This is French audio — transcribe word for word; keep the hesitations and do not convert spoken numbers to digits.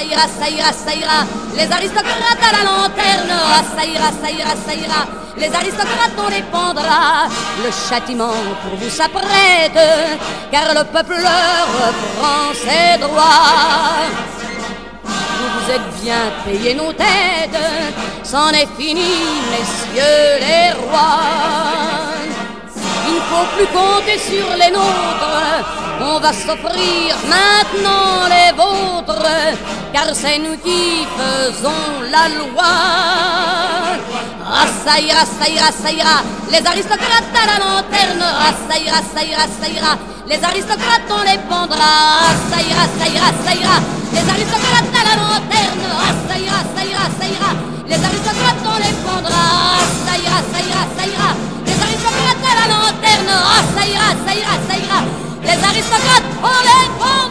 ira, ça ira, ça ira. Les aristocrates à la lanterne, ah, ça ira, ça ira, ça ira. Les aristocrates on les pendra. Le châtiment pour vous s'apprête, car le peuple reprend ses droits. Vous vous êtes bien payé nos têtes, c'en est fini, messieurs les rois. Il ne faut plus compter sur les nôtres, on va s'offrir maintenant les vôtres, car c'est nous qui faisons la loi. Ah, ça ira, ça ira, ça ira, les aristocrates à la lanterne, ah, ça ira, ça ira, ça ira, les aristocrates on les pendra, ah, ça ira, ça ira, ça ira, les aristocrates à la lanterne, ah, ça ira, ça ira, ça ira, les aristocrates on les pendra, ah, ça ira, ça ira, ça ira, les aristocrates à la lanterne, ah, ça ira, ça ira, ça ira, les aristocrates on les pendra.